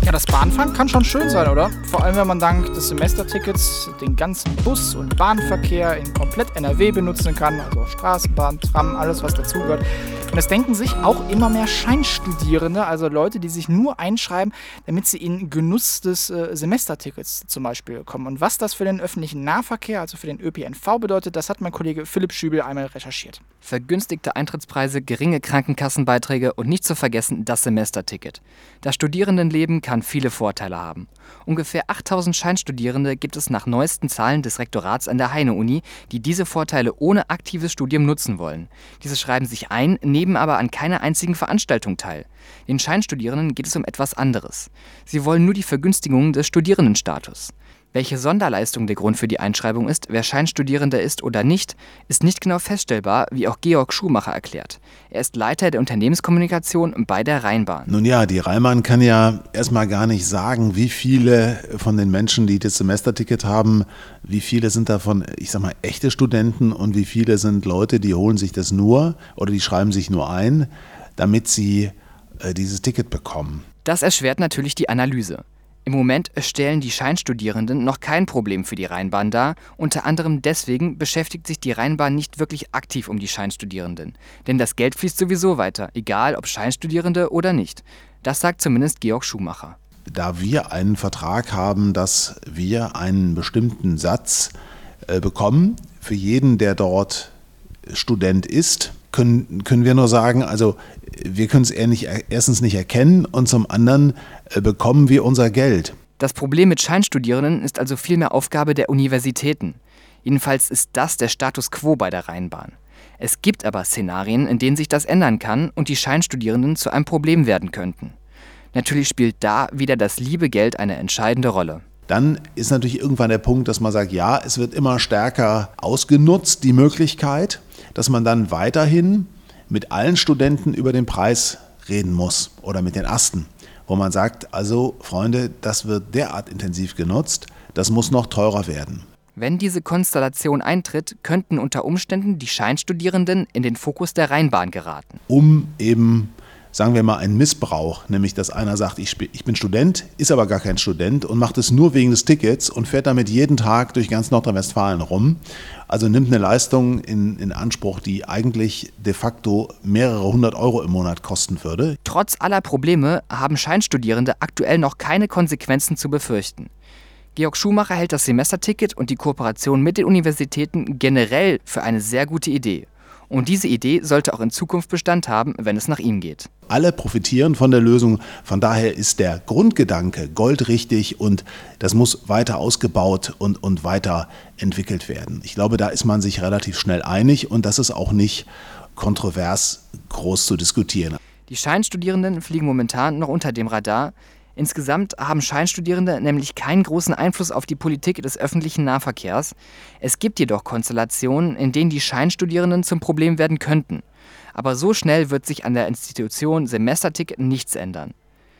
Ja, das Bahnfahren kann schon schön sein, oder? Vor allem, wenn man dank des Semestertickets den ganzen Bus- und Bahnverkehr in komplett NRW benutzen kann. Also Straßenbahn, Tram, alles was dazugehört. Und es denken sich auch immer mehr Scheinstudierende, also Leute, die sich nur einschreiben, damit sie in Genuss des Semestertickets zum Beispiel kommen. Und was das für den öffentlichen Nahverkehr, also für den ÖPNV bedeutet, das hat mein Kollege Philipp Schübel einmal recherchiert. Vergünstigte Eintrittspreise, geringe Krankenkassenbeiträge und nicht zu vergessen das Semesterticket. Das Studierendenleben kann viele Vorteile haben. Ungefähr 8000 Scheinstudierende gibt es nach neuesten Zahlen des Rektorats an der Heine-Uni, die diese Vorteile ohne aktives Studium nutzen wollen. Diese schreiben sich ein, nehmen aber an keiner einzigen Veranstaltung teil. Den Scheinstudierenden geht es um etwas anderes. Sie wollen nur die Vergünstigung des Studierendenstatus. Welche Sonderleistung der Grund für die Einschreibung ist, wer Scheinstudierender ist oder nicht, ist nicht genau feststellbar, wie auch Georg Schumacher erklärt. Er ist Leiter der Unternehmenskommunikation bei der Rheinbahn. Nun ja, die Rheinbahn kann ja erstmal gar nicht sagen, wie viele von den Menschen, die das Semesterticket haben, wie viele sind davon, ich sag mal, echte Studenten und wie viele sind Leute, die holen sich das nur oder die schreiben sich nur ein, damit sie dieses Ticket bekommen. Das erschwert natürlich die Analyse. Im Moment stellen die Scheinstudierenden noch kein Problem für die Rheinbahn dar. Unter anderem deswegen beschäftigt sich die Rheinbahn nicht wirklich aktiv um die Scheinstudierenden. Denn das Geld fließt sowieso weiter, egal ob Scheinstudierende oder nicht. Das sagt zumindest Georg Schumacher. Da wir einen Vertrag haben, dass wir einen bestimmten Satz bekommen, für jeden, der dort Student ist, können wir nur sagen, also wir können es erstens nicht erkennen und zum anderen bekommen wir unser Geld. Das Problem mit Scheinstudierenden ist also vielmehr Aufgabe der Universitäten. Jedenfalls ist das der Status quo bei der Rheinbahn. Es gibt aber Szenarien, in denen sich das ändern kann und die Scheinstudierenden zu einem Problem werden könnten. Natürlich spielt da wieder das liebe Geld eine entscheidende Rolle. Dann ist natürlich irgendwann der Punkt, dass man sagt, ja, es wird immer stärker ausgenutzt, die Möglichkeit, dass man dann weiterhin mit allen Studenten über den Preis reden muss oder mit den Ersten, wo man sagt, also Freunde, das wird derart intensiv genutzt, das muss noch teurer werden. Wenn diese Konstellation eintritt, könnten unter Umständen die Scheinstudierenden in den Fokus der Rheinbahn geraten. Um eben, sagen wir mal, einen Missbrauch, nämlich dass einer sagt, ich bin Student, ist aber gar kein Student und macht es nur wegen des Tickets und fährt damit jeden Tag durch ganz Nordrhein-Westfalen rum. Also nimmt eine Leistung in Anspruch, die eigentlich de facto mehrere 100 € im Monat kosten würde. Trotz aller Probleme haben Scheinstudierende aktuell noch keine Konsequenzen zu befürchten. Georg Schumacher hält das Semesterticket und die Kooperation mit den Universitäten generell für eine sehr gute Idee. Und diese Idee sollte auch in Zukunft Bestand haben, wenn es nach ihm geht. Alle profitieren von der Lösung, von daher ist der Grundgedanke goldrichtig und das muss weiter ausgebaut und weiter entwickelt werden. Ich glaube, da ist man sich relativ schnell einig und das ist auch nicht kontrovers groß zu diskutieren. Die Scheinstudierenden fliegen momentan noch unter dem Radar. Insgesamt haben Scheinstudierende nämlich keinen großen Einfluss auf die Politik des öffentlichen Nahverkehrs. Es gibt jedoch Konstellationen, in denen die Scheinstudierenden zum Problem werden könnten. Aber so schnell wird sich an der Institution Semesterticket nichts ändern.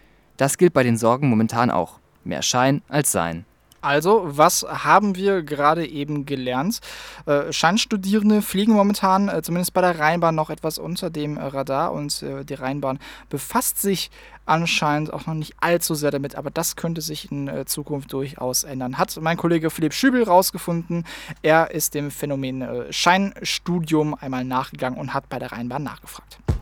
Das gilt bei den Sorgen momentan auch. Mehr Schein als Sein. Also, was haben wir gerade eben gelernt? Scheinstudierende fliegen momentan, zumindest bei der Rheinbahn, noch etwas unter dem Radar und die Rheinbahn befasst sich anscheinend auch noch nicht allzu sehr damit, aber das könnte sich in Zukunft durchaus ändern. Hat mein Kollege Philipp Schübel rausgefunden. Er ist dem Phänomen Scheinstudium einmal nachgegangen und hat bei der Rheinbahn nachgefragt.